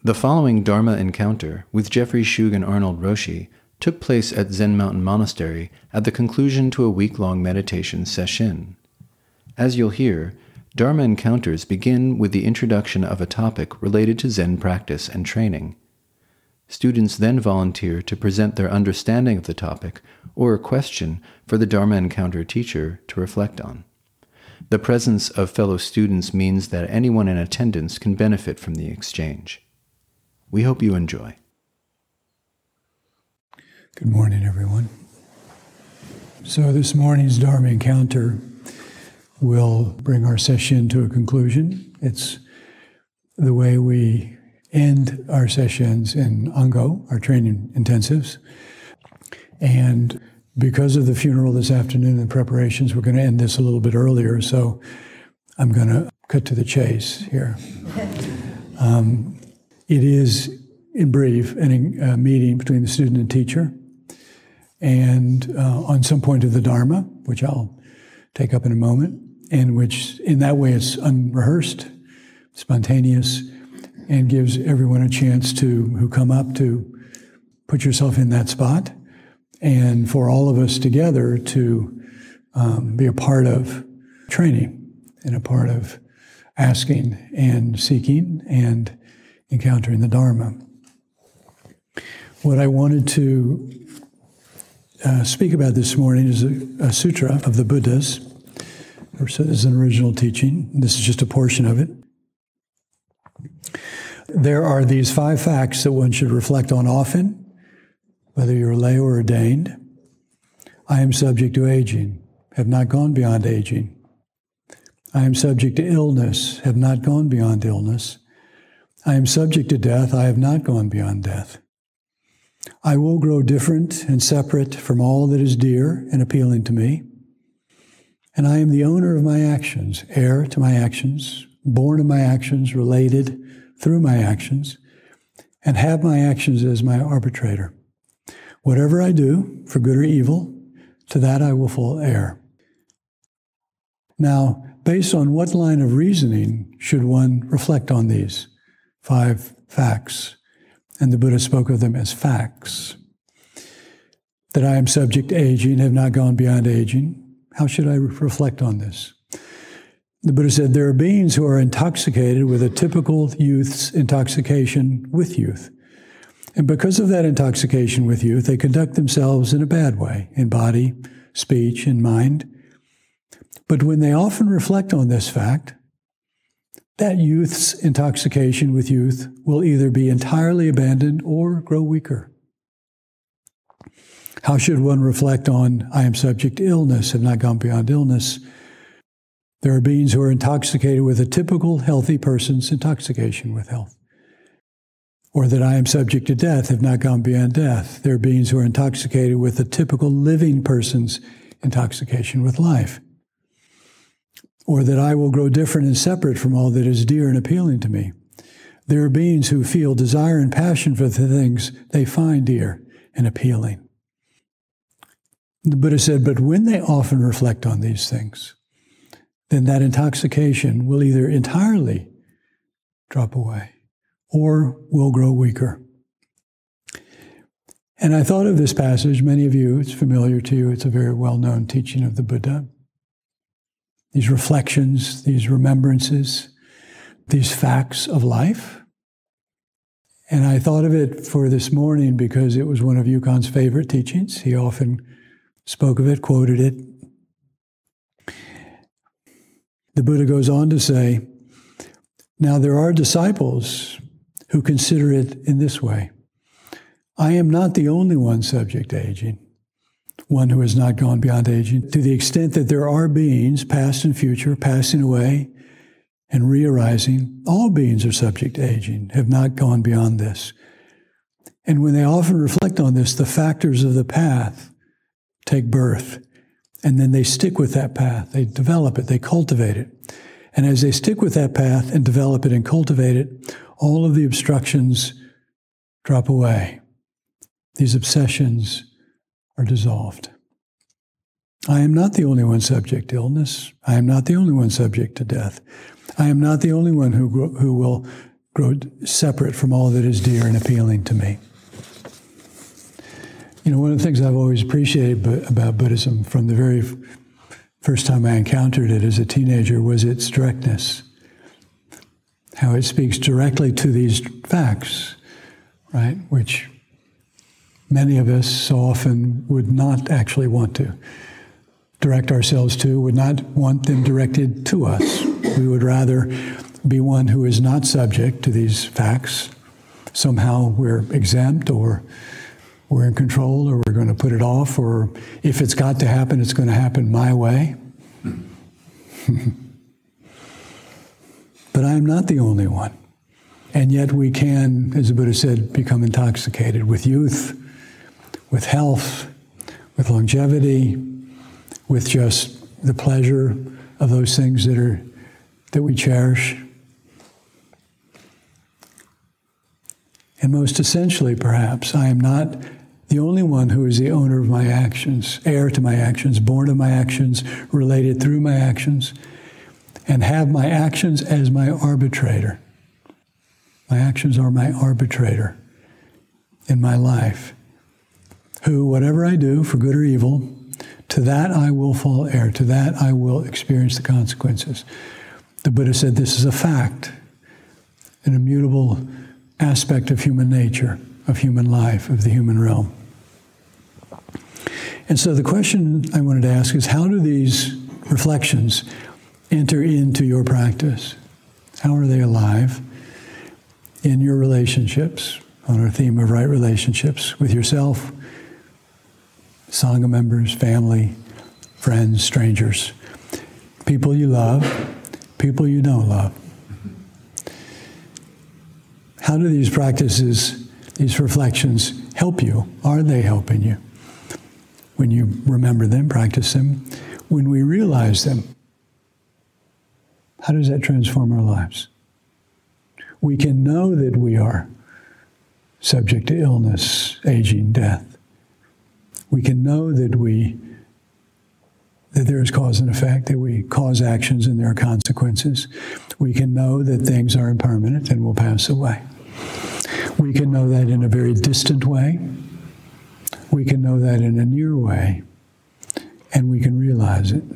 The following Dharma encounter with Jeffrey Shug and Arnold Roshi took place at Zen Mountain Monastery at the conclusion to a week-long meditation session. As you'll hear, Dharma encounters begin with the introduction of a topic related to Zen practice and training. Students then volunteer to present their understanding of the topic or a question for the Dharma encounter teacher to reflect on. The presence of fellow students means that anyone in attendance can benefit from the exchange. We hope you enjoy. Good morning, everyone. So this morning's Dharma encounter will bring our session to a conclusion. It's the way we end our sessions in Ango, our training intensives. And because of the funeral this afternoon and preparations, we're going to end this a little bit earlier, so I'm going to cut to the chase here. It is, in brief, a meeting between the student and teacher, and on some point of the Dharma, which I'll take up in a moment, and which, in that way, it's unrehearsed, spontaneous, and gives everyone a chance who come up to put yourself in that spot, and for all of us together to be a part of training and a part of asking and seeking and encountering the Dharma. What I wanted to speak about this morning is a sutra of the Buddha's. This is an original teaching. This is just a portion of it. There are these 5 facts that one should reflect on often, whether you're lay or ordained. I am subject to aging, have not gone beyond aging. I am subject to illness, have not gone beyond illness. I am subject to death, I have not gone beyond death. I will grow different and separate from all that is dear and appealing to me. And I am the owner of my actions, heir to my actions, born of my actions, related through my actions, and have my actions as my arbitrator. Whatever I do, for good or evil, to that I will fall heir. Now, based on what line of reasoning should one reflect on these 5 facts? And the Buddha spoke of them as facts. That I am subject to aging, have not gone beyond aging. How should I reflect on this? The Buddha said, there are beings who are intoxicated with a typical youth's intoxication with youth. And because of that intoxication with youth, they conduct themselves in a bad way, in body, speech, and mind. But when they often reflect on this fact, that youth's intoxication with youth will either be entirely abandoned or grow weaker. How should one reflect on, I am subject to illness, have not gone beyond illness? There are beings who are intoxicated with a typical healthy person's intoxication with health. Or that I am subject to death, have not gone beyond death. There are beings who are intoxicated with a typical living person's intoxication with life. Or that I will grow different and separate from all that is dear and appealing to me. There are beings who feel desire and passion for the things they find dear and appealing. The Buddha said, but when they often reflect on these things, then that intoxication will either entirely drop away or will grow weaker. And I thought of this passage, many of you, it's familiar to you, it's a very well-known teaching of the Buddha. These reflections, these remembrances, these facts of life. And I thought of it for this morning because it was one of Yukon's favorite teachings. He often spoke of it, quoted it. The Buddha goes on to say, now there are disciples who consider it in this way. I am not the only one subject to aging, one who has not gone beyond aging, to the extent that there are beings, past and future, passing away and re-arising. All beings are subject to aging, have not gone beyond this. And when they often reflect on this, the factors of the path take birth, and then they stick with that path. They develop it, they cultivate it. And as they stick with that path and develop it and cultivate it, all of the obstructions drop away. These obsessions are dissolved. I am not the only one subject to illness. I am not the only one subject to death. I am not the only one who will grow separate from all that is dear and appealing to me. One of the things I've always appreciated about Buddhism from the very first time I encountered it as a teenager was its directness. How it speaks directly to these facts, right? Which many of us so often would not actually want to direct ourselves to, would not want them directed to us. We would rather be one who is not subject to these facts. Somehow we're exempt, or we're in control, or we're going to put it off, or if it's got to happen, it's going to happen my way. But I am not the only one. And yet we can, as the Buddha said, become intoxicated with youth, with health, with longevity, with just the pleasure of those things that we cherish. And most essentially, perhaps, I am not the only one who is the owner of my actions, heir to my actions, born of my actions, related through my actions, and have my actions as my arbitrator. My actions are my arbitrator in my life, who, whatever I do, for good or evil, to that I will fall heir, to that I will experience the consequences. The Buddha said this is a fact, an immutable aspect of human nature, of human life, of the human realm. And so the question I wanted to ask is, how do these reflections enter into your practice? How are they alive in your relationships, on our theme of right relationships with yourself, Sangha members, family, friends, strangers, people you love, people you don't love? How do these practices, these reflections, help you? Are they helping you? When you remember them, practice them, when we realize them, how does that transform our lives? We can know that we are subject to illness, aging, death. We can know that there is cause and effect, that we cause actions and there are consequences. We can know that things are impermanent and will pass away. We can know that in a very distant way. We can know that in a near way. And we can realize it.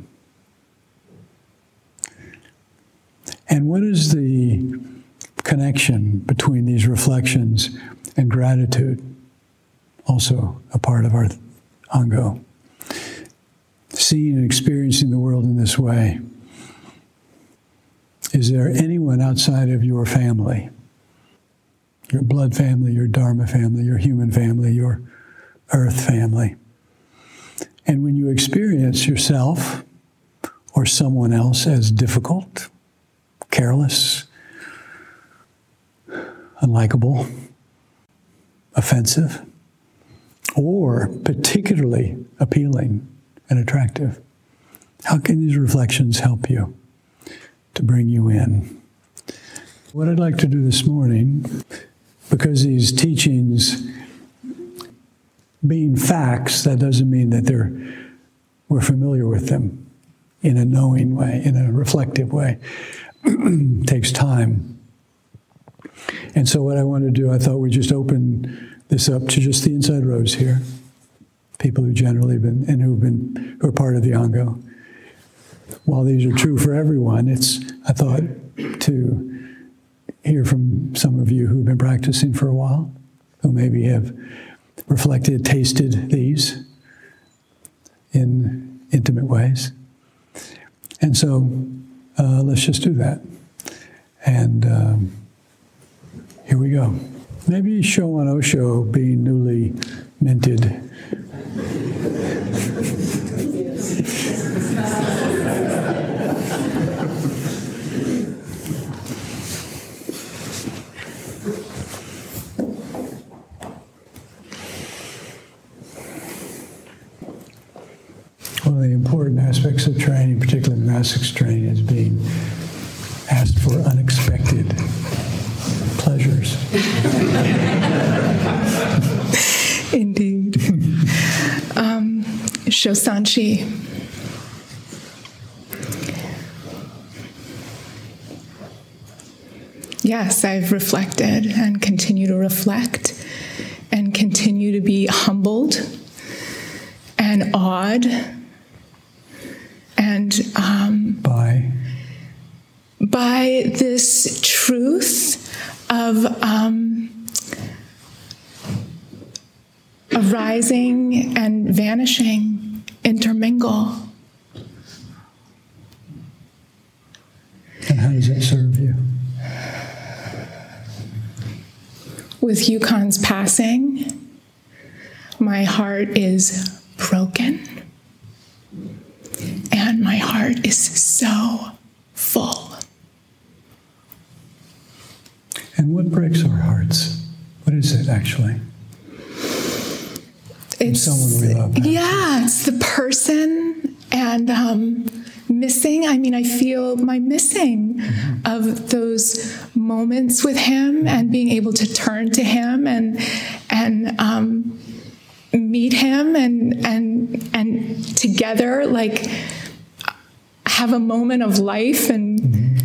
And what is the connection between these reflections and gratitude? Also a part of our Ango. Seeing and experiencing the world in this way. Is there anyone outside of your family, your blood family, your Dharma family, your human family, your earth family? And when you experience yourself or someone else as difficult, careless, unlikable, offensive, or particularly appealing and attractive, how can these reflections help you to bring you in? What I'd like to do this morning, because these teachings being facts, that doesn't mean that we're familiar with them in a knowing way, in a reflective way. It takes time. And so what I want to do, I thought we'd just open this up to just the inside rows here. People who generally been, and who are part of the Ango. While these are true for everyone, I thought to hear from some of you who've been practicing for a while, who maybe have reflected, tasted these in intimate ways. And so let's just do that. And here we go. Maybe Showan Osho being newly minted. One of the important aspects of training, particularly monastics training, is being asked for unexpected pleasures. Indeed. Shosanchi. Yes, I've reflected and continue to reflect and continue to be humbled and awed and by this truth of arising and vanishing intermingle. And how does that serve you? With Yukon's passing, my heart is broken. And my heart is so full. And what breaks our hearts? What is it actually? It's someone we love. Yeah, it's the person and missing. I mean, I feel my missing of those moments with him and being able to turn to him and meet him and together like have a moment of life and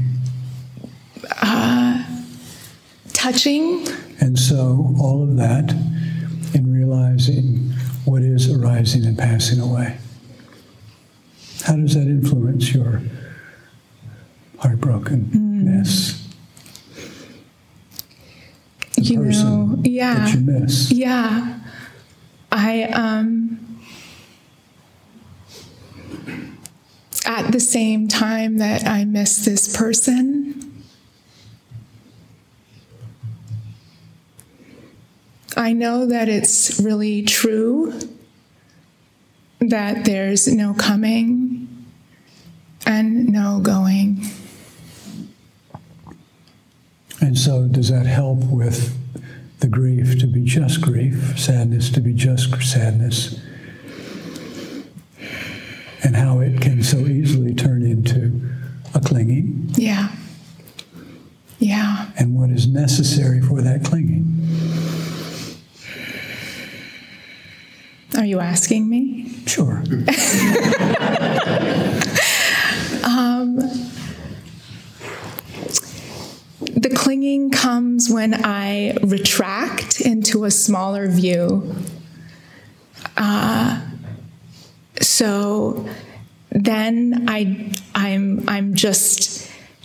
touching. And so all of that in realizing what is arising and passing away. How does that influence your heartbrokenness? The person that you miss. Yeah. At the same time that I miss this person, I know that it's really true that there's no coming and no going. And so does that help with the grief to be just grief, sadness to be just sadness, and how it can so easily turn into a clinging? Yeah. Yeah. And what is necessary for that clinging? Are you asking me? Sure. The clinging comes when I retract into a smaller view. So then I'm just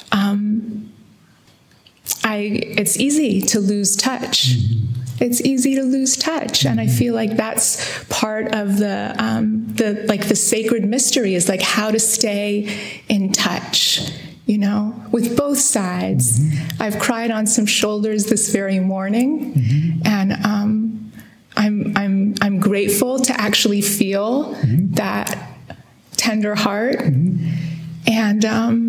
it's easy to lose touch. It's easy to lose touch, and I feel like that's part of the sacred mystery is like how to stay in touch, you know, with both sides. I've cried on some shoulders this very morning, and I'm grateful to actually feel that tender heart, and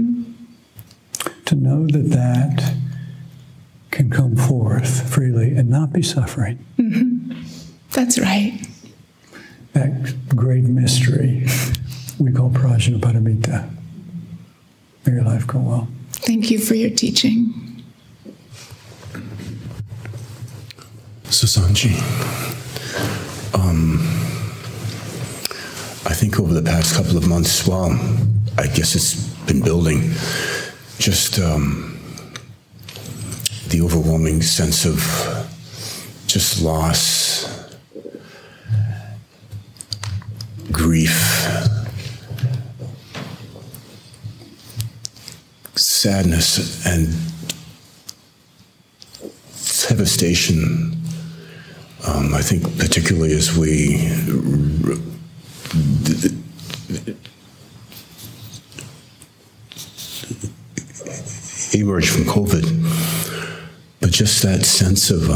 to know that can come forth freely and not be suffering. That's right. That great mystery we call Prajnaparamita. May your life go well. Thank you for your teaching. Susanji, I think over the past couple of months, well, I guess it's been building, just the overwhelming sense of just loss, grief, sadness, and devastation. I think particularly as we emerge from COVID, but just that sense of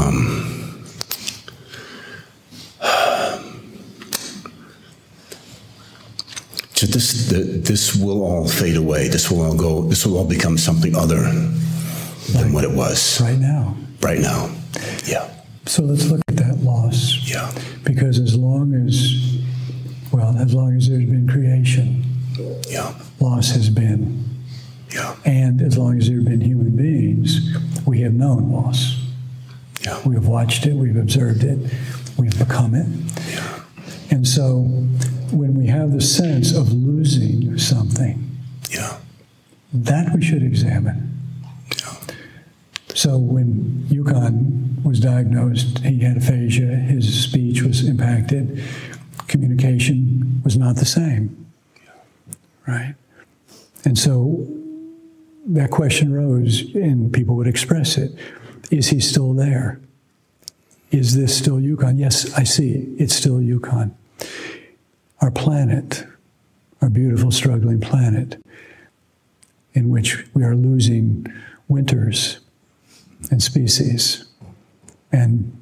this will all fade away. This will all go. This will all become something other than what it was. Right now. Right now. Yeah. So let's look at that loss. Yeah. Because as long as there's been creation, Yeah. loss has been. Yeah. And as long as there have been human beings, we have known loss. Yeah. We have watched it, we've observed it, we've become it. Yeah. And so when we have the sense of losing something, Yeah. that we should examine. Yeah. So when Yukon was diagnosed, he had aphasia, his speech was impacted, communication was not the same, right? And so that question rose, and people would express it. Is he still there? Is this still Yukon? Yes, I see. It's still Yukon. Our planet, our beautiful, struggling planet, in which we are losing winters and species and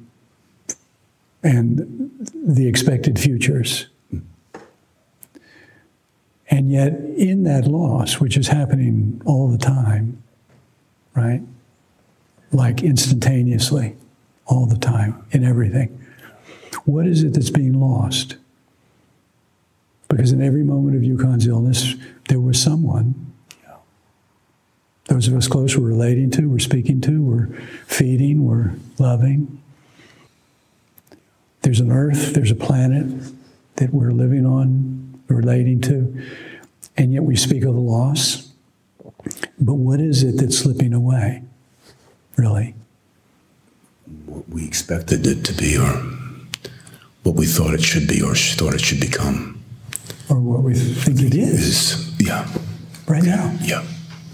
the expected futures. And yet, in that loss, which is happening all the time, right? Like instantaneously, all the time, in everything. What is it that's being lost? Because in every moment of Yukon's illness, there was someone. Those of us close we're relating to, we're speaking to, we're feeding, we're loving. There's an earth, there's a planet that we're living on, relating to, and yet we speak of the loss. But what is it that's slipping away, really? What we expected it to be, or what we thought it should be, or thought it should become. Or what we think it is. Yeah. Right now. Yeah.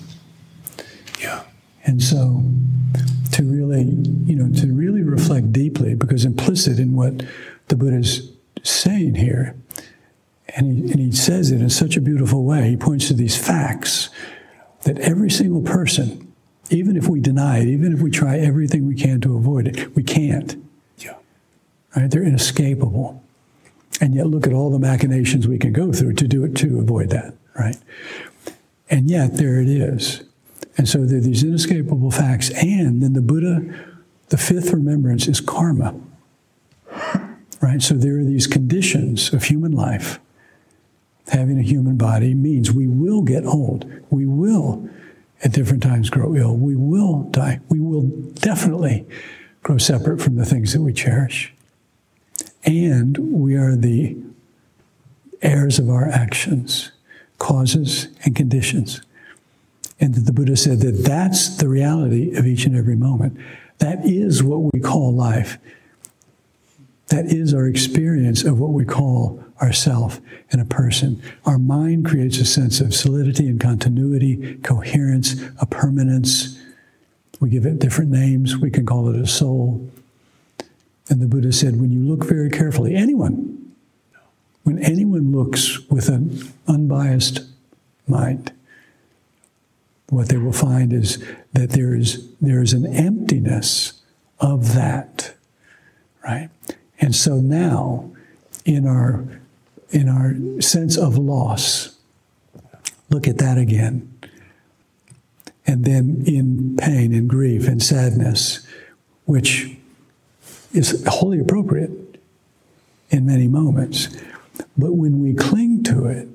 Yeah. And so to really reflect deeply, because implicit in what the Buddha's saying here, and he says it in such a beautiful way, he points to these facts that every single person, even if we deny it, even if we try everything we can to avoid it, we can't. Yeah. Right? They're inescapable. And yet look at all the machinations we can go through to avoid that, right? And yet there it is. And so there are these inescapable facts. And then the Buddha, the fifth remembrance is karma, right? So there are these conditions of human life. Having a human body means we will get old. We will, at different times, grow ill. We will die. We will definitely grow separate from the things that we cherish. And we are the heirs of our actions, causes and conditions. And the Buddha said that that's the reality of each and every moment. That is what we call life. That is our experience of what we call ourself and a person. Our mind creates a sense of solidity and continuity, coherence, a permanence. We give it different names. We can call it a soul. And the Buddha said, when you look very carefully, when anyone looks with an unbiased mind, what they will find is that there is an emptiness of that, right? And so now, in our sense of loss, look at that again. And then in pain and grief and sadness, which is wholly appropriate in many moments. But when we cling to it,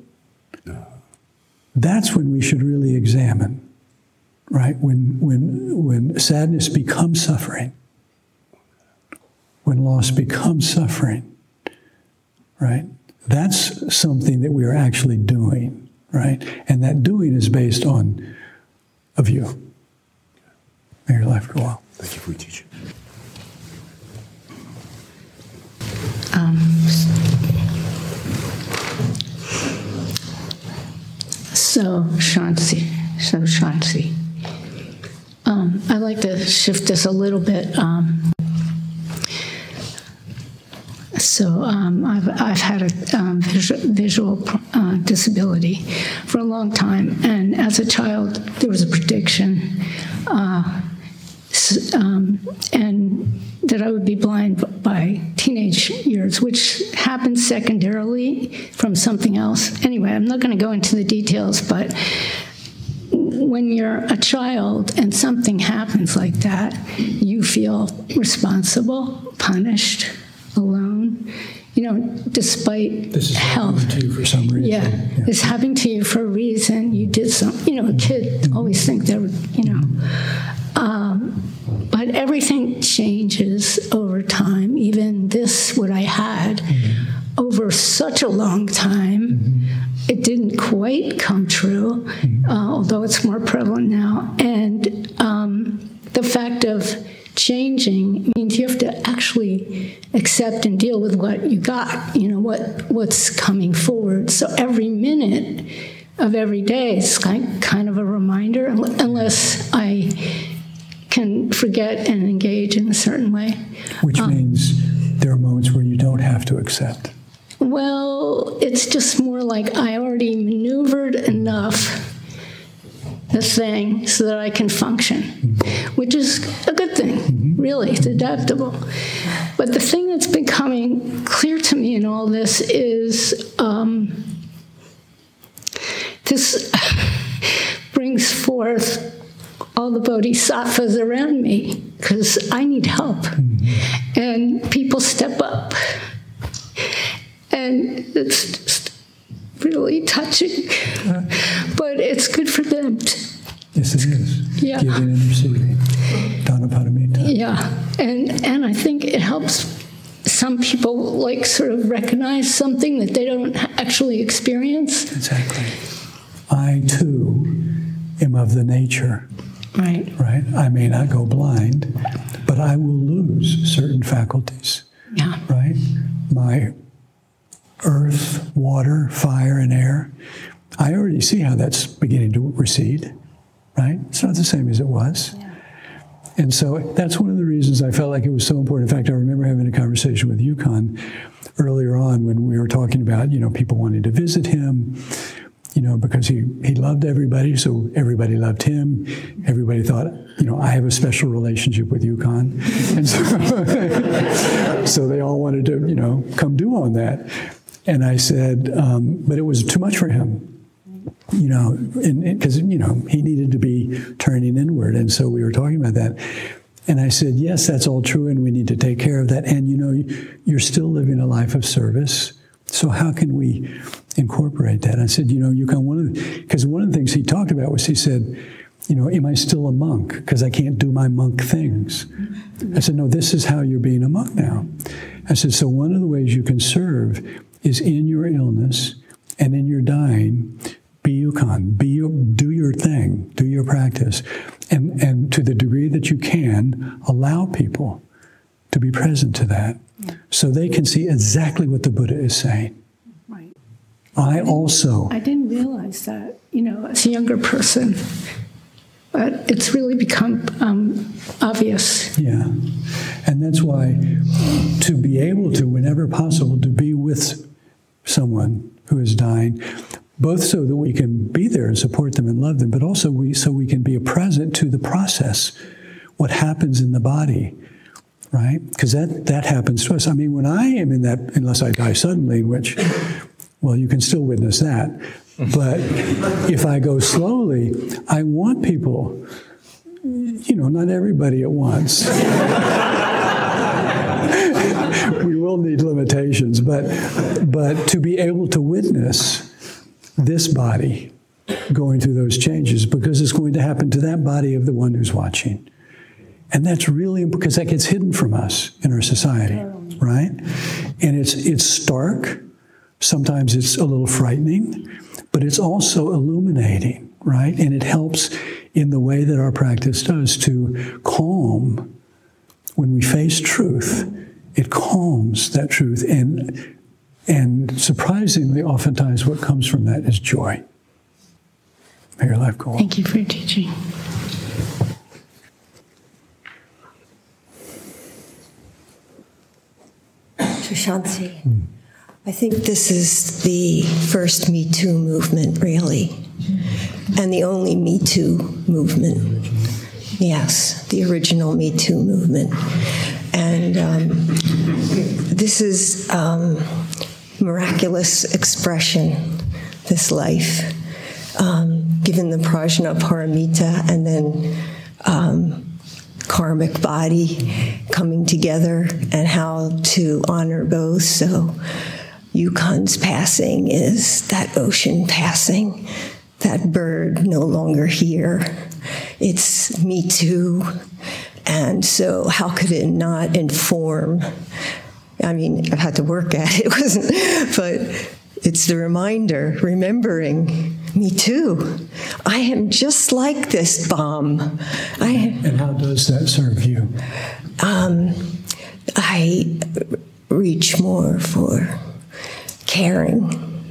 that's when we should really examine, right? When sadness becomes suffering, when loss becomes suffering, right? That's something that we are actually doing, right? And that doing is based on a view. May your life go well. Thank you for your teaching. So Shanti. I'd like to shift this a little bit. I've had a visual disability for a long time, and as a child, there was a prediction, and that I would be blind by teenage years, which happened secondarily from something else. Anyway, I'm not going to go into the details, but when you're a child and something happens like that, you feel responsible, punished, alone, despite this is health. Happening to you for some reason. Yeah, it's happening to you for a reason. You did something. A kid always think they're, but everything changes over time. Even this, what I had, over such a long time, it didn't quite come true, although it's more prevalent now. And the fact of changing means you have to actually accept and deal with what you got, what's coming forward. So every minute of every day is kind of a reminder, unless I can forget and engage in a certain way. Which means there are moments where you don't have to accept. Well, it's just more like I already maneuvered enough the thing so that I can function, which is a good thing, really. It's adaptable. But the thing that's becoming clear to me in all this is this brings forth all the bodhisattvas around me, because I need help. And people step up. And it's just really touching. But it's good for them too. Yes, it is. Yeah. Giving and receiving. Dhanaparamita. Yeah. And I think it helps some people sort of recognize something that they don't actually experience. Exactly. I too am of the nature. Right. Right? I may not go blind, but I will lose certain faculties. Yeah. Right? My earth, water, fire, and air, I already see how that's beginning to recede. Right? It's not the same as it was. Yeah. And so that's one of the reasons I felt like it was so important. In fact, I remember having a conversation with Yukon earlier on when we were talking about, people wanting to visit him, because he loved everybody, so everybody loved him. Everybody thought, I have a special relationship with Yukon. And so they all wanted to, come do on that. And I said, but it was too much for him. Because, he needed to be turning inward. And so we were talking about that. And I said, yes, that's all true, and we need to take care of that. And, you're still living a life of service. So how can we incorporate that? I said, because one of the things he talked about was, he said, am I still a monk? Because I can't do my monk things. I said, no, this is how you're being a monk now. I said, so one of the ways you can serve is in your illness and in your dying, be Yukon, do your thing, do your practice. And to the degree that you can, allow people to be present to that, so they can see exactly what the Buddha is saying. Right. I didn't realize that, as a younger person, but it's really become obvious. Yeah. And that's why to be able to, whenever possible, to be with someone who is dying, both so that we can be there and support them and love them, but also so we can be present to the process, what happens in the body, right? Because that happens to us. I mean, when I am in that, unless I die suddenly, in which, well, you can still witness that. But if I go slowly, I want people, not everybody at once. We will need limitations, but to be able to witness this body going through those changes, because it's going to happen to that body of the one who's watching. And that's really, because that gets hidden from us in our society, right? And it's stark. Sometimes it's a little frightening, but it's also illuminating, right? And it helps in the way that our practice does to calm. When we face truth, it calms that truth. And surprisingly, oftentimes what comes from that is joy. May your life go on. Thank you for your teaching. Shanti. I think this is the first Me Too movement, really, and the only Me Too movement. Yes, the original Me Too movement. And this is miraculous expression, this life, given the prajna paramita and then karmic body coming together, and how to honor both. So Yukon's passing is that ocean passing, that bird no longer here. It's Me Too. And so how could it not inform? I mean, I've had to work at it, but it's the reminder, remembering Me too. I am just like this bomb. And how does that serve you? I reach more for caring,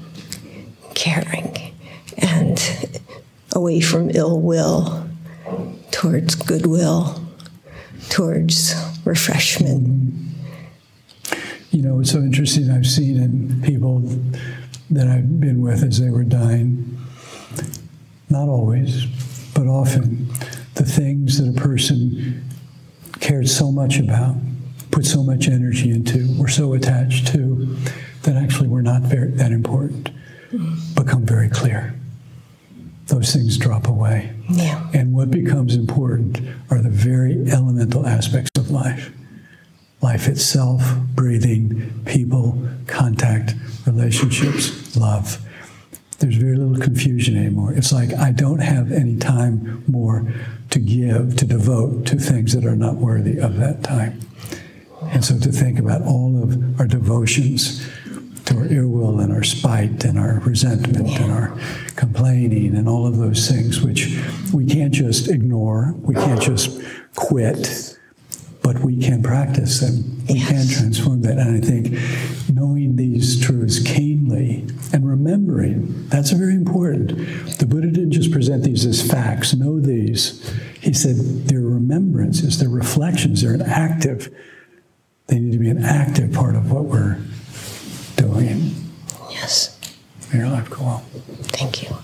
and away from ill will, towards goodwill, towards refreshment. You know, it's so interesting. I've seen in people that I've been with as they were dying, not always, but often, the things that a person cared so much about, put so much energy into, were so attached to, that actually were not that important, become very clear. Those things drop away. Yeah. And what becomes important are the very elemental aspects of life. Life itself, breathing, people, contact, relationships, love. There's very little confusion anymore. It's like I don't have any time more to give, to devote to things that are not worthy of that time. And so to think about all of our devotions to our ill will and our spite and our resentment and our complaining and all of those things, which we can't just ignore, we can't just quit, but we can practice them. We can transform that. And I think knowing these truths keenly and remembering, that's very important. The Buddha didn't just present these as facts, know these. He said they're remembrances, they're reflections, they need to be an active part of what we're doing. Yes. May your life go on. Thank you.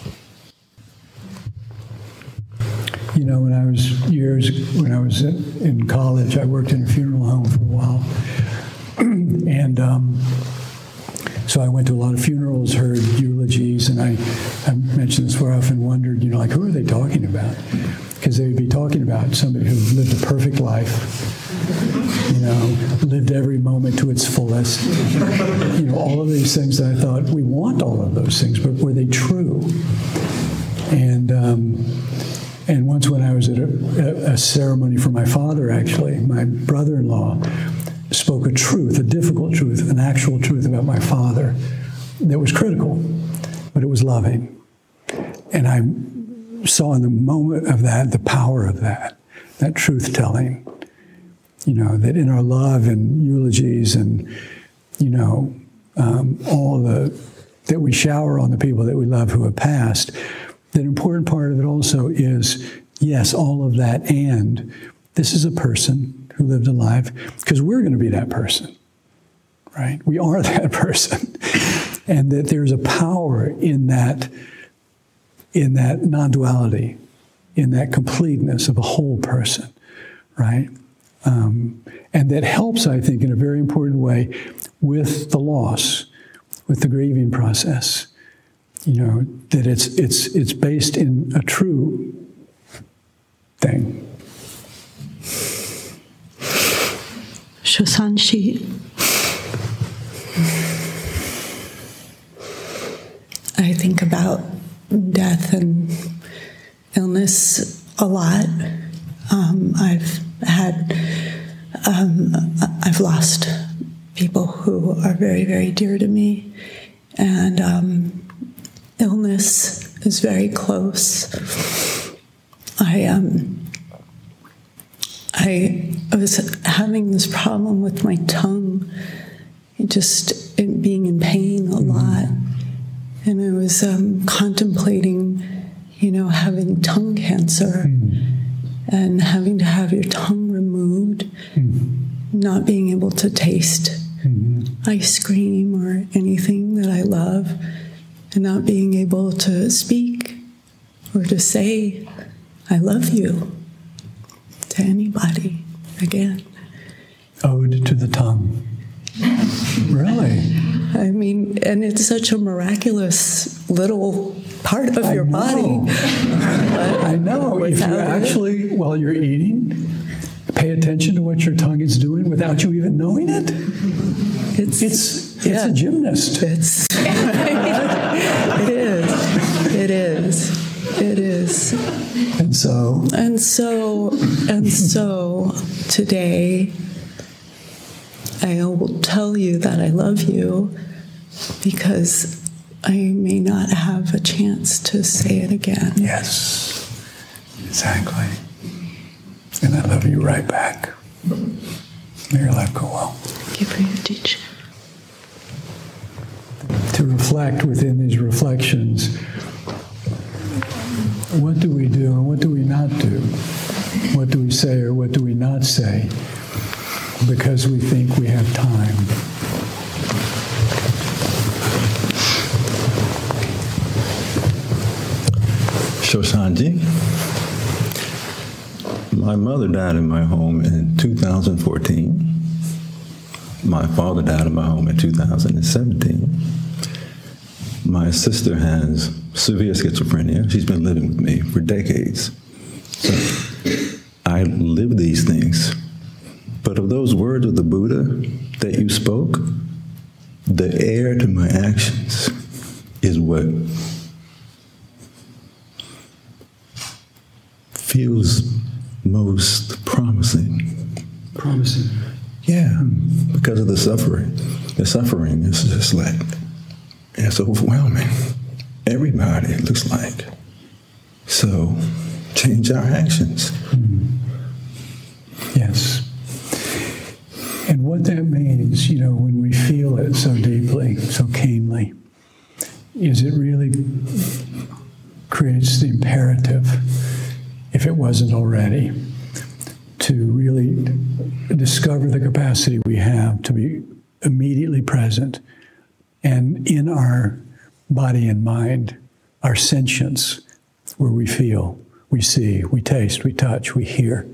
You know, when I was in college, I worked in a funeral home for a while. And so I went to a lot of funerals, heard eulogies, and I mentioned this where I often wondered, like, who are they talking about? Because they would be talking about somebody who lived a perfect life, lived every moment to its fullest. All of these things that I thought, we want all of those things, but were they true? And once when I was at a ceremony for my father, actually, my brother-in-law spoke a truth, a difficult truth, an actual truth about my father that was critical, but it was loving. And I saw in the moment of that, the power of that truth-telling, that in our love and eulogies and, all that we shower on the people that we love who have passed, the important part of it also is, yes, all of that, and this is a person who lived a life, because we're going to be that person, right? We are that person. And that there's a power in that non-duality, in that completeness of a whole person, right? And that helps, I think, in a very important way with the loss, with the grieving process. That it's based in a true thing. Shosanshi, I think about death and illness a lot. I've lost people who are very, very dear to me, and illness is very close. I was having this problem with my tongue, just being in pain a lot, and I was contemplating, having tongue cancer and having to have your tongue removed, not being able to taste ice cream or anything that I love, and not being able to speak or to say, I love you, to anybody again. Ode to the tongue. Really? I mean, and it's such a miraculous little part of your body. I know. If you actually, while you're eating, pay attention to what your tongue is doing without you even knowing it, it's a gymnast. It is. And so today, I will tell you that I love you, because I may not have a chance to say it again. Yes, exactly. And I love you right back. May your life go well. Thank you for your teaching. To reflect within these reflections, what do we do and what do we not do? What do we say or what do we not say? Because we think we have time. Shoshanji, my mother died in my home in 2014. My father died in my home in 2017. My sister has severe schizophrenia. She's been living with me for decades. So I live these things. But of those words of the Buddha that you spoke, the heir to my actions is what feels most promising. Promising. Yeah, because of the suffering. The suffering is just like, it's overwhelming. Everybody, it looks like. So, change our actions. Mm-hmm. Yes. And what that means, when we feel it so deeply, so keenly, is it really creates the imperative, if it wasn't already, to really discover the capacity we have to be immediately present and in our body and mind, our sentience, where we feel, we see, we taste, we touch, we hear,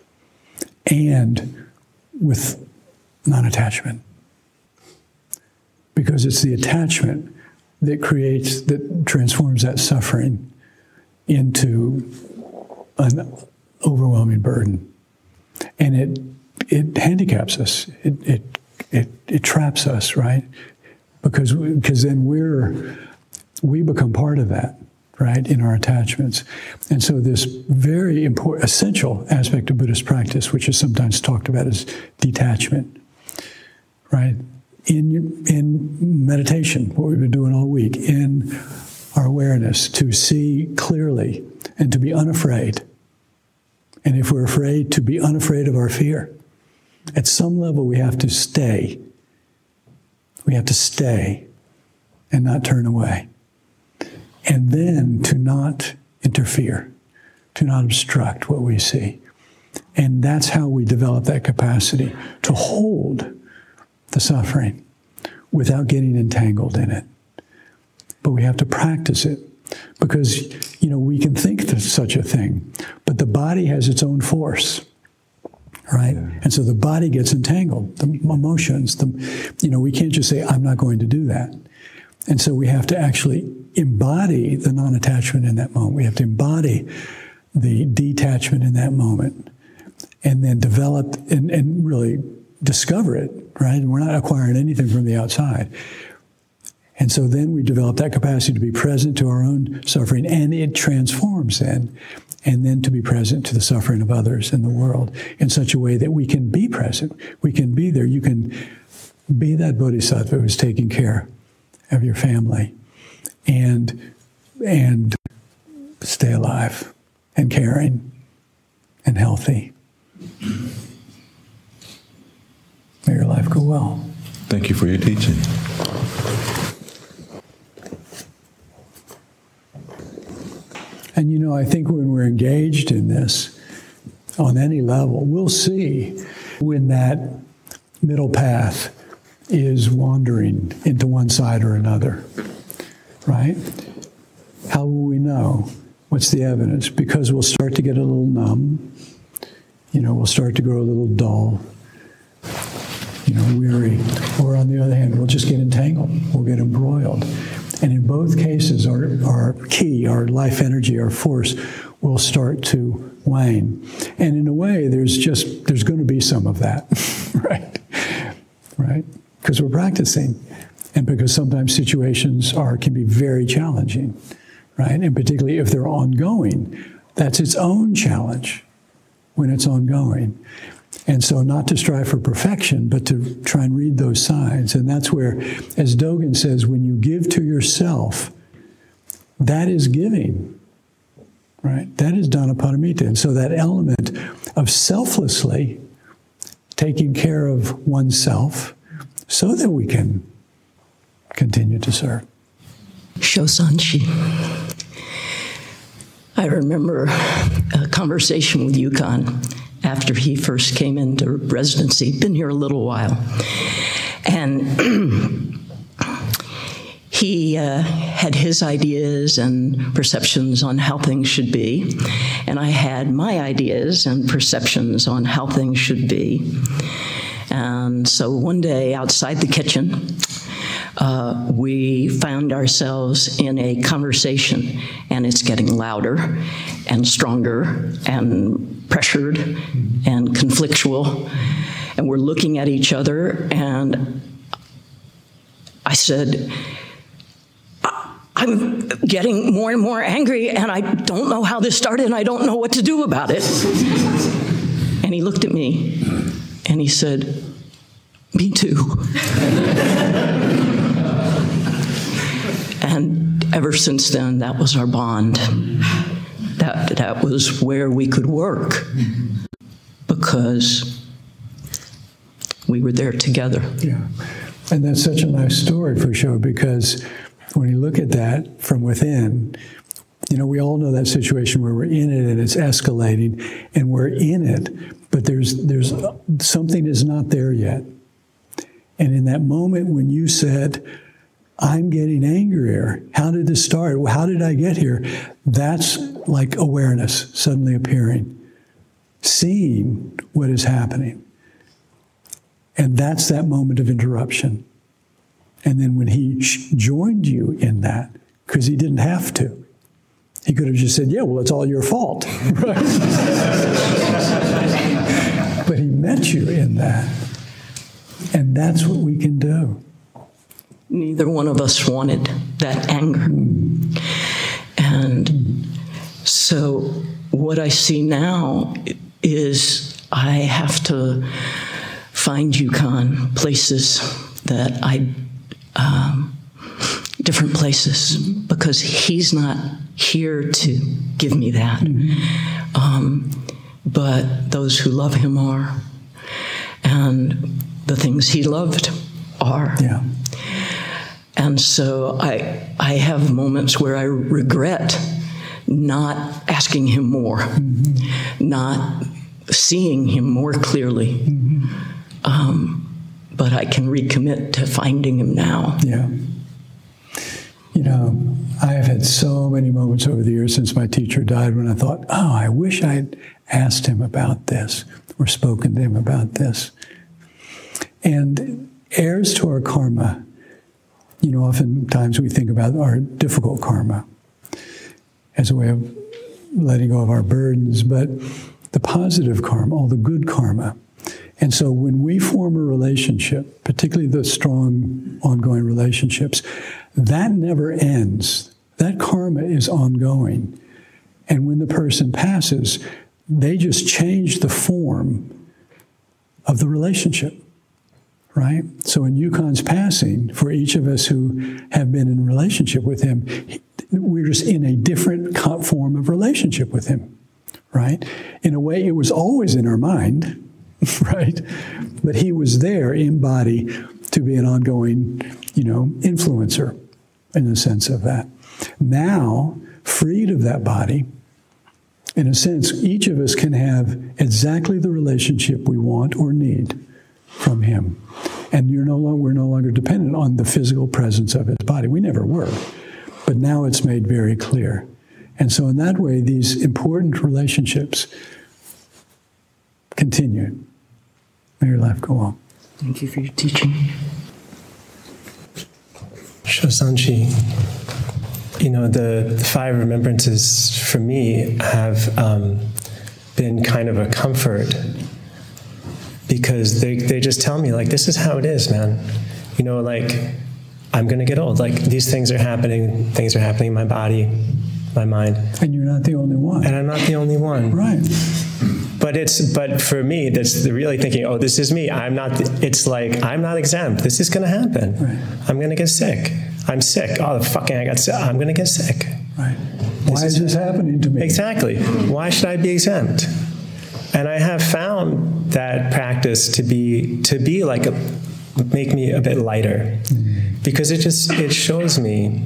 and with non-attachment. Because it's the attachment that transforms that suffering into an overwhelming burden. And it handicaps us. It traps us, right? Because then we become part of that, right, in our attachments. And so this very important, essential aspect of Buddhist practice, which is sometimes talked about as detachment, right? In meditation, what we've been doing all week, in our awareness, to see clearly and to be unafraid. And if we're afraid, to be unafraid of our fear. At some level, we have to stay. We have to stay and not turn away. And then to not interfere, to not obstruct what we see. And that's how we develop that capacity to hold the suffering without getting entangled in it. But we have to practice it. Because, we can think there's such a thing, but the body has its own force, right? Yeah. And so the body gets entangled, the emotions, we can't just say, I'm not going to do that. And so we have to actually embody the non-attachment in that moment. We have to embody the detachment in that moment and then develop and really discover it, right? And we're not acquiring anything from the outside. And so then we develop that capacity to be present to our own suffering, and it transforms then, and then to be present to the suffering of others in the world in such a way that we can be present. We can be there. You can be that bodhisattva who's taking care of your family and stay alive and caring and healthy. May your life go well. Thank you for your teaching. And I think when we're engaged in this on any level, we'll see when that middle path is wandering into one side or another, right? How will we know? What's the evidence? Because we'll start to get a little numb. We'll start to grow a little dull, weary. Or on the other hand, we'll just get entangled. We'll get embroiled. And in both cases, our key, our life energy, our force will start to wane. And in a way, there's going to be some of that, right? Because we're practicing. And because sometimes situations can be very challenging, right? And particularly if they're ongoing, that's its own challenge when it's ongoing. And so not to strive for perfection, but to try and read those signs. And that's where, as Dogen says, when you give to yourself, that is giving, right? That is Dhanaparamita. And so that element of selflessly taking care of oneself so that we can continue to serve. Shosanshi. I remember a conversation with Yukon after he first came into residency. He'd been here a little while. And he had his ideas and perceptions on how things should be. And I had my ideas and perceptions on how things should be. And so one day outside the kitchen, we found ourselves in a conversation, and it's getting louder and stronger and pressured and conflictual, and we're looking at each other, and I said, I'm getting more and more angry, and I don't know how this started, and I don't know what to do about it. And he looked at me, and he said, me too. And ever since then, that was our bond. That was where we could work, because we were there together. Yeah, and that's such a nice story for sure, because when you look at that from within, you know, we all know that situation where we're in it and it's escalating, and we're in it, but there's something is not there yet. And in that moment when you said, I'm getting angrier. How did this start? How did I get here? That's like awareness suddenly appearing, seeing what is happening. And that's that moment of interruption. And then when he joined you in that, because he didn't have to, he could have just said, yeah, well, it's all your fault. Right? But he met you in that. And that's what we can do. Neither one of us wanted that anger. And so what I see now is I have to find Yukon places that different places, because he's not here to give me that. But those who love him are. And the things he loved are. Yeah. And so I have moments where I regret not asking him more, not seeing him more clearly. But I can recommit to finding him now. Yeah. You know, I have had so many moments over the years since my teacher died when I thought, oh, I wish I'd asked him about this or spoken to him about this. And heirs to our karma, you know, oftentimes we think about our difficult karma as a way of letting go of our burdens, but the positive karma, all the good karma. And so when we form a relationship, particularly the strong, ongoing relationships, that never ends. That karma is ongoing. And when the person passes, they just change the form of the relationship. Right? So in Yukon's passing, for each of us who have been in a relationship with him, we're just in a different form of relationship with him, right? In a way, it was always in our mind, right? But he was there in body to be an ongoing, you know, influencer in the sense of that. Now, freed of that body, in a sense, each of us can have exactly the relationship we want or need from him. And we're no longer dependent on the physical presence of his body. We never were. But now it's made very clear. And so in that way, these important relationships continue. May your life go on. Thank you for your teaching. Shosanshi, you know, the 5 remembrances for me have been kind of a comfort, because they just tell me, like, this is how it is, man. You know, like, I'm going to get old. Like, these things are happening in my body, my mind. And you're not the only one. And I'm not the only one. Right. But for me, that's really thinking, oh, this is me. It's like, I'm not exempt. This is going to happen. Right. I'm going to get sick. I'm sick. Oh, I got sick. I'm going to get sick. Right. Why is this happening to me? Exactly. Why should I be exempt? And I have found that practice to be like make me a bit lighter, because it shows me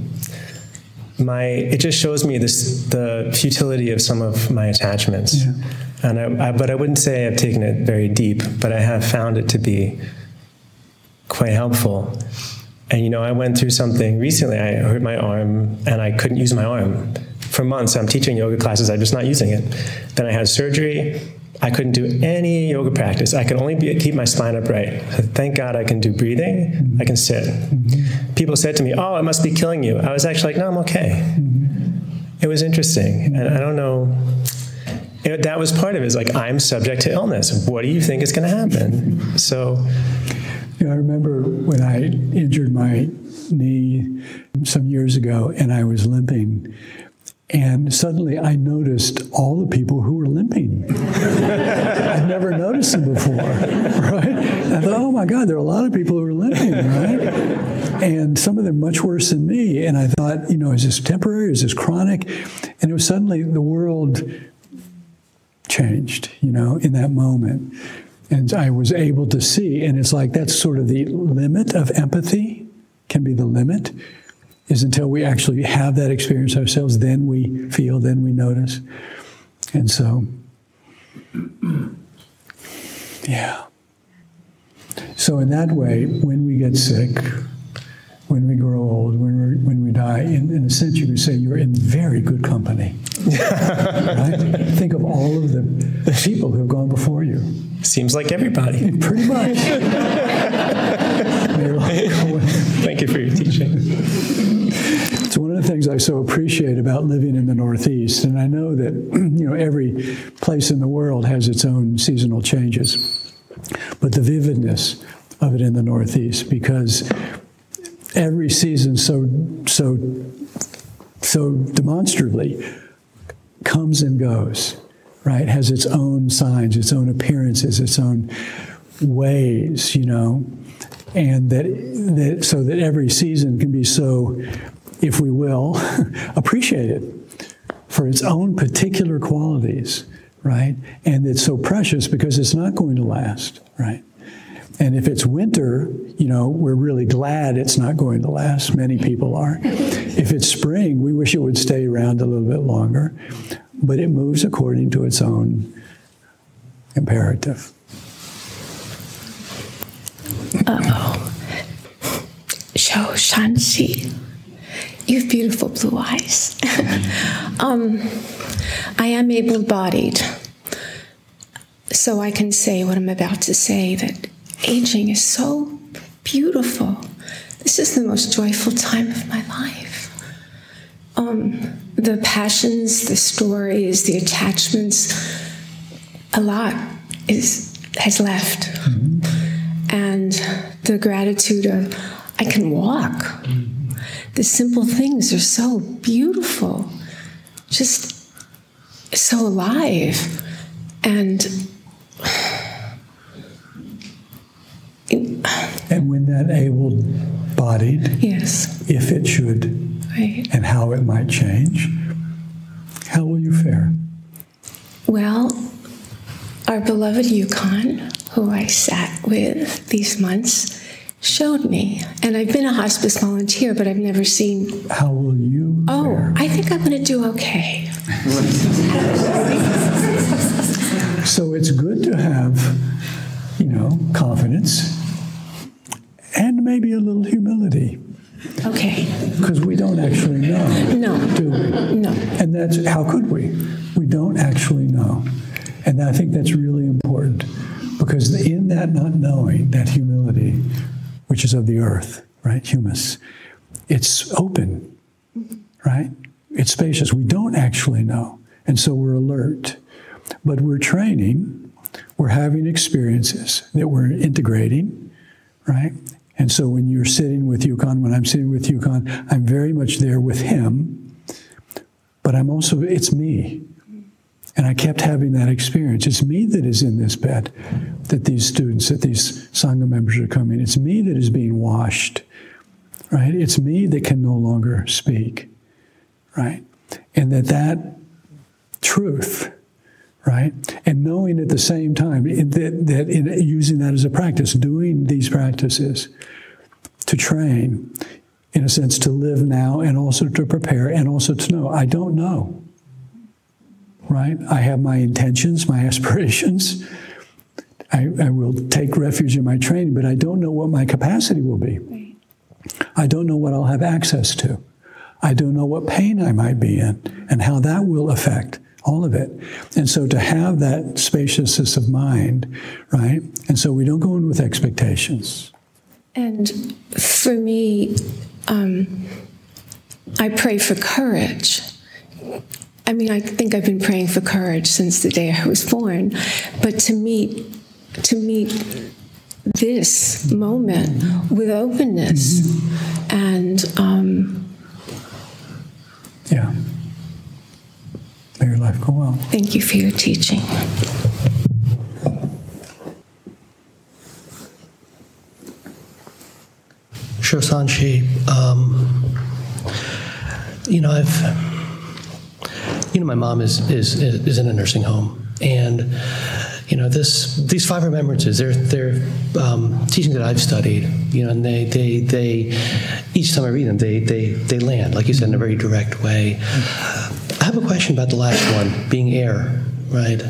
the futility of some of my attachments. Yeah. But I wouldn't say I've taken it very deep, but I have found it to be quite helpful. And I went through something recently. I hurt my arm, and I couldn't use my arm for months. I'm teaching yoga classes, I'm just not using it. Then I had surgery. I couldn't do any yoga practice. I could only keep my spine upright. So thank God I can do breathing. Mm-hmm. I can sit. Mm-hmm. People said to me, "Oh, it must be killing you." I was actually like, "No, I'm okay." Mm-hmm. It was interesting, and I don't know. That was part of it. It's like, I'm subject to illness. What do you think is going to happen? So, I remember when I injured my knee some years ago, and I was limping. And suddenly I noticed all the people who were limping. I'd never noticed them before, right? And I thought, oh my God, there are a lot of people who are limping, right? And some of them much worse than me. And I thought, is this temporary? Is this chronic? And it was suddenly the world changed, in that moment. And I was able to see, and it's like that's sort of the limit of empathy, can be the limit. Is until we actually have that experience ourselves, then we feel, then we notice. And so, yeah. So in that way, when we get sick, when we grow old, when we die, in a sense you could say you're in very good company. Right? Think of all of the people who have gone before you. Seems like everybody. Pretty much. Thank you for your teaching. It's one of the things I so appreciate about living in the Northeast, and I know that every place in the world has its own seasonal changes, but the vividness of it in the Northeast, because every season so demonstrably comes and goes, right? Has its own signs, its own appearances, its own ways, and that so that every season can be so, if we will, appreciated for its own particular qualities, right? And it's so precious because it's not going to last, right? And if it's winter, we're really glad it's not going to last. Many people are. If it's spring, we wish it would stay around a little bit longer. But it moves according to its own imperative. Uh-oh. Show Shansi. You have beautiful blue eyes. I am able-bodied, so I can say what I'm about to say, that aging is so beautiful. This is the most joyful time of my life. The passions, the stories, the attachments, a lot has left. Mm-hmm. And the gratitude of, I can walk. Mm-hmm. The simple things are so beautiful, just so alive. And when that able-bodied, yes, if it should, right, and how it might change, how will you fare? Well, our beloved Yukon, who I sat with these months, showed me. And I've been a hospice volunteer, but I've never seen... How will you fare? I think I'm going to do okay. So it's good to have, confidence and maybe a little humility. Okay. Because we don't actually know. No. Do we? No. And that's, how could we? We don't actually know. And I think that's really important. Because in that not knowing, that humility, which is of the earth, right, humus, it's open, right? It's spacious. We don't actually know. And so we're alert. But we're training, we're having experiences that we're integrating, right? And so when you're sitting with Yukon, when I'm sitting with Yukon, I'm very much there with him, but I'm also, it's me. And I kept having that experience. It's me that is in this bed, that these students, that these Sangha members are coming. It's me that is being washed, right? It's me that can no longer speak, right? And that truth, right? And knowing at the same time that in using that as a practice, doing these practices to train, in a sense, to live now and also to prepare and also to know. I don't know. Right? I have my intentions, my aspirations. I will take refuge in my training, but I don't know what my capacity will be. Right. I don't know what I'll have access to. I don't know what pain I might be in and how that will affect all of it. And so to have that spaciousness of mind, right? And so we don't go in with expectations. And for me, I pray for courage. I mean, I think I've been praying for courage since the day I was born, but to meet this moment with openness and yeah. May your life go well. Thank you for your teaching. Sure, Sanchi. My mom is in a nursing home, and these 5 remembrances, they're teachings that I've studied, and they each time I read them, they land, like you said, in a very direct way. I have a question about the last one, being air, right?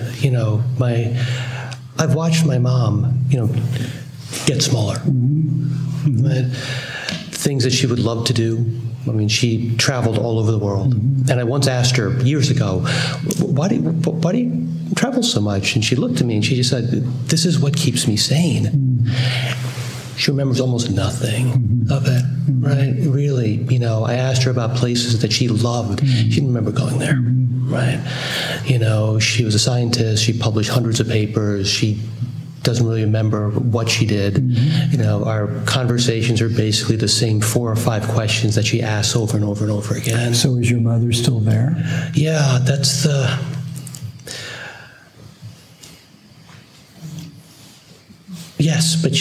I've watched my mom, get smaller. Right? Things that she would love to do. I mean, she traveled all over the world. And I once asked her years ago, why do you travel so much? And she looked at me and she just said, this is what keeps me sane. She remembers almost nothing of it, right? Really, I asked her about places that she loved. She didn't remember going there, right? She was a scientist. She published hundreds of papers. She doesn't really remember what she did. Our conversations are basically the same 4 or 5 questions that she asks over and over and over again. So is your mother still there? Yeah, that's the... Yes, but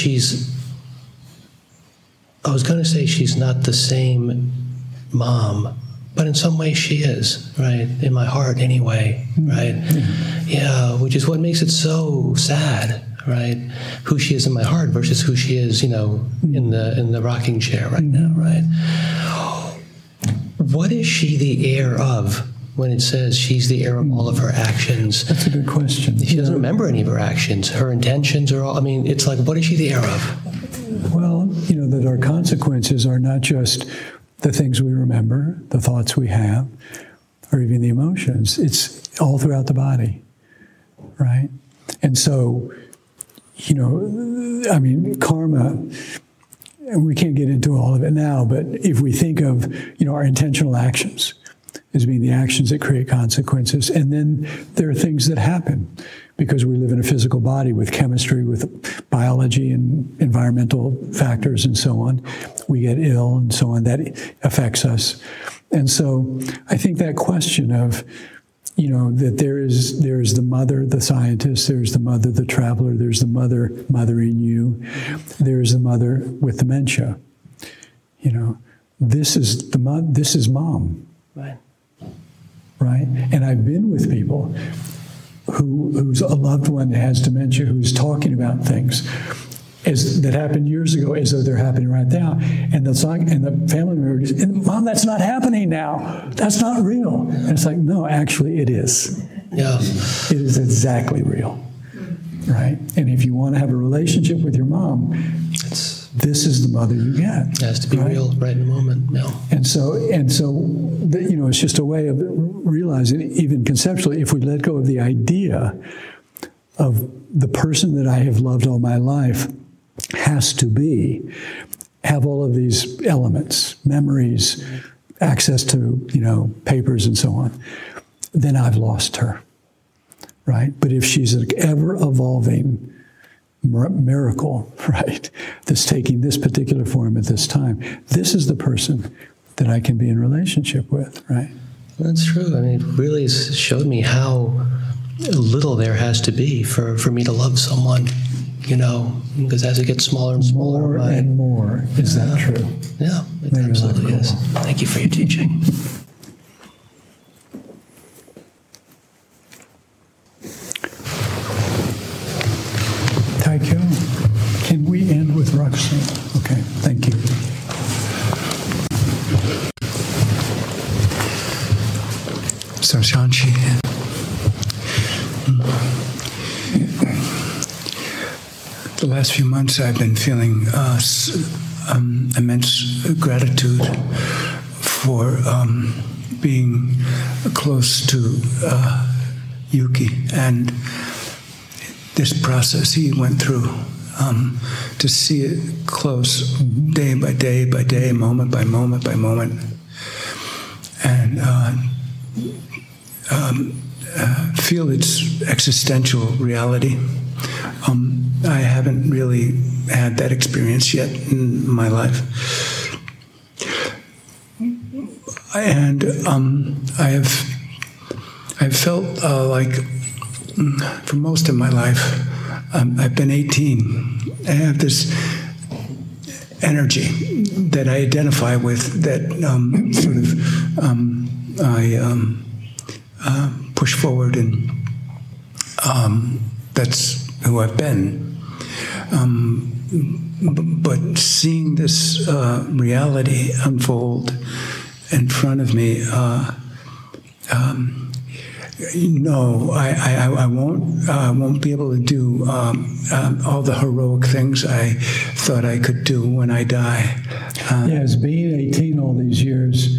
I was going to say she's not the same mom, but in some ways she is, right? In my heart anyway, right? Yeah, which is what makes it so sad, right? Who she is in my heart versus who she is, in the rocking chair right now, right? What is she the heir of when it says she's the heir of all of her actions? That's a good question. She doesn't remember any of her actions. Her intentions are all, it's like, what is she the heir of? Well, that our consequences are not just the things we remember, the thoughts we have, or even the emotions. It's all throughout the body, right? And so, karma, and we can't get into all of it now, but if we think of, our intentional actions as being the actions that create consequences, and then there are things that happen because we live in a physical body with chemistry, with biology and environmental factors and so on. We get ill and so on. That affects us. And so I think that question of, that there is the mother, the scientist, there's the mother, the traveler, there's the mother mothering you, there's the mother with dementia. This is mom. Right? And I've been with people who's a loved one that has dementia, who's talking about things that happened years ago as though they're happening right now. And the family member goes, Mom, that's not happening now. That's not real. And it's like, no, actually it is. Yeah. It is exactly real. Right? And if you want to have a relationship with your mom, this is the mother you get. It has to be real right in the moment. Yeah. And so, it's just a way of realizing, even conceptually, if we let go of the idea of the person that I have loved all my life has to have all of these elements, memories, access to, papers and so on, then I've lost her, right? But if she's an ever-evolving miracle, right, that's taking this particular form at this time, this is the person that I can be in relationship with, right? That's true. It really showed me how little there has to be for me to love someone, because as it gets smaller and smaller. More and more. Is that true? Yeah, it absolutely is. Thank you for your teaching. Taikyo, can we end with Roxanne? Okay, thank you. So Shanchi, the last few months I've been feeling immense gratitude for being close to Yuki and this process he went through, to see it close day by day by day, moment by moment by moment, and feel its existential reality. I haven't really had that experience yet in my life. And I've felt like for most of my life, I've been 18. I have this energy that I identify with, that I push forward, and that's who I've been. But seeing this reality unfold in front of me, no, I won't be able to do all the heroic things I thought I could do when I die. Yes, being 18 all these years.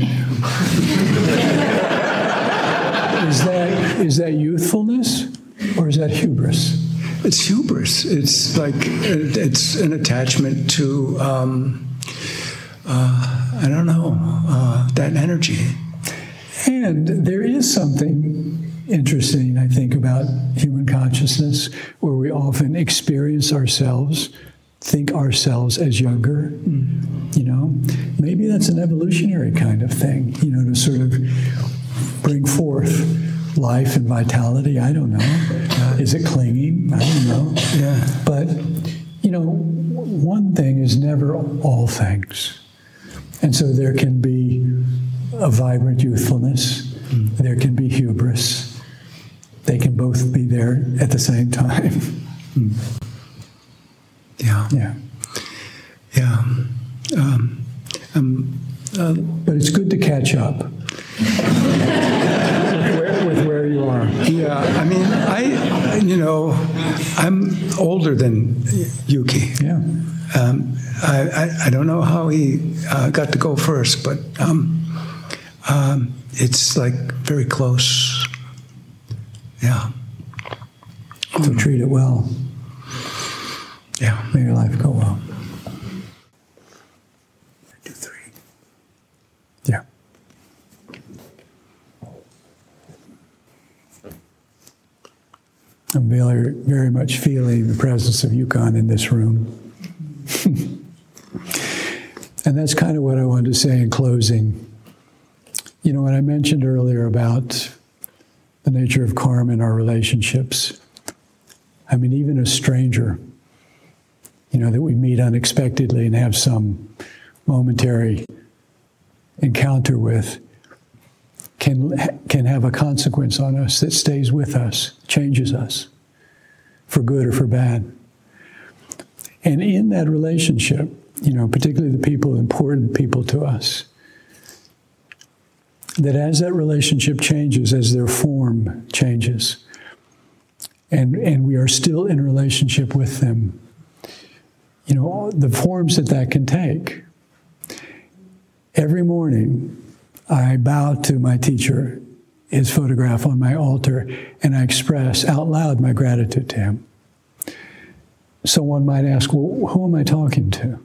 Is that youthfulness, or is that hubris? It's hubris. It's like it's an attachment to I don't know, that energy. And there is something interesting, I think, about human consciousness, where we often experience ourselves, think ourselves as younger. Maybe that's an evolutionary kind of thing, to sort of bring forth life and vitality. I don't know. Is it clinging? I don't know. Yeah. But, one thing is never all things. And so there can be a vibrant youthfulness. There can be hubris. They can both be there at the same time. Yeah. Yeah. Yeah. But it's good to catch up with where you are. Yeah, I mean, I'm older than Yuki. Yeah. I don't know how he got to go first, but it's like very close. Yeah. So treat it well. Yeah. May your life go well. 2, 3. Yeah. I'm very, very much feeling the presence of Yukon in this room. And that's kind of what I wanted to say in closing. When I mentioned earlier about the nature of karma in our relationships, I mean, even a stranger, that we meet unexpectedly and have some momentary encounter with, can have a consequence on us that stays with us, changes us, for good or for bad. And in that relationship, particularly the important people to us, that as that relationship changes, as their form changes, and we are still in relationship with them, the forms that can take. Every morning, I bow to my teacher, his photograph on my altar, and I express out loud my gratitude to him. Someone might ask, well, who am I talking to?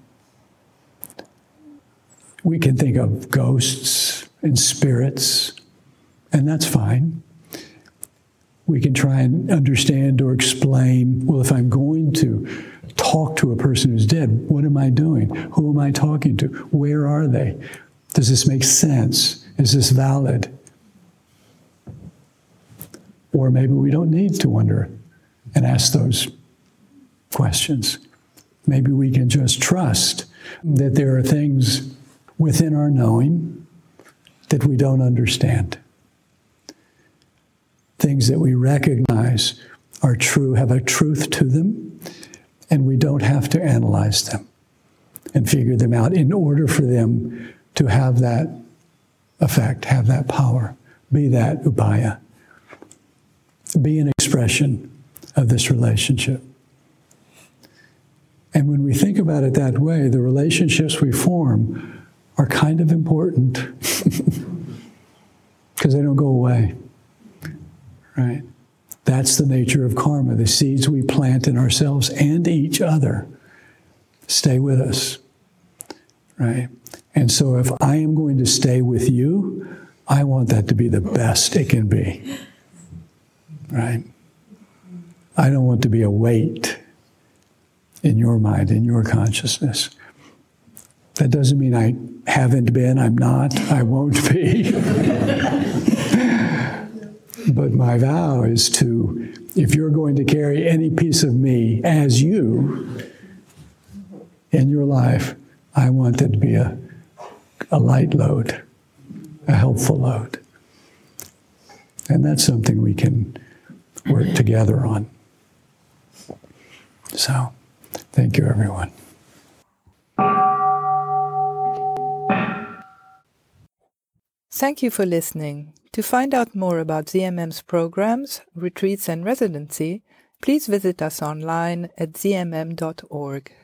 We can think of ghosts and spirits, and that's fine. We can try and understand or explain, well, if I'm going to talk to a person who's dead, what am I doing? Who am I talking to? Where are they? Does this make sense? Is this valid? Or maybe we don't need to wonder and ask those questions. Maybe we can just trust that there are things within our knowing that we don't understand. Things that we recognize are true, have a truth to them, and we don't have to analyze them and figure them out in order for them to have that effect, have that power, be that upaya, be an expression of this relationship. And when we think about it that way, the relationships we form are kind of important because they don't go away, right? That's the nature of karma. The seeds we plant in ourselves and each other stay with us, right? And so if I am going to stay with you, I want that to be the best it can be, right? I don't want to be a weight in your mind, in your consciousness. That doesn't mean I haven't been, I'm not, I won't be. But my vow is to, if you're going to carry any piece of me as you in your life, I want that to be a light load, a helpful load. And that's something we can work together on. So, thank you, everyone. Thank you for listening. To find out more about ZMM's programs, retreats, and residency, please visit us online at zmm.org.